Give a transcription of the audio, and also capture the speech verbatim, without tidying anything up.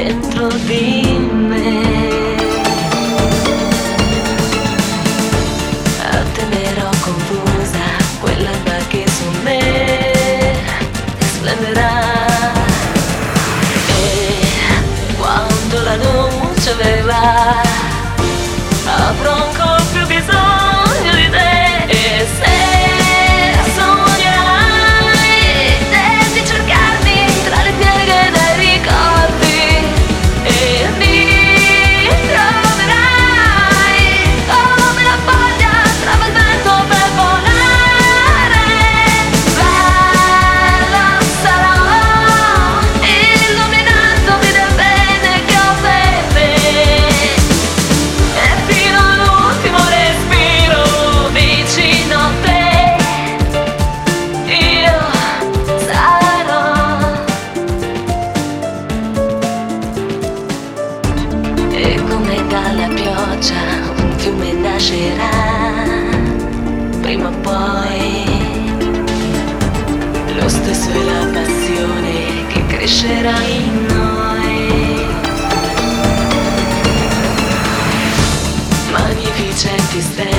dentro di me. A tenerò confusa quell'alba che su me splenderà. E quando la luce verrà avrò ancora più bisogno di te. E se dalla pioggia un fiume nascerà, prima o poi. Lo stesso è la passione che crescerà in noi. Magnificenti stelle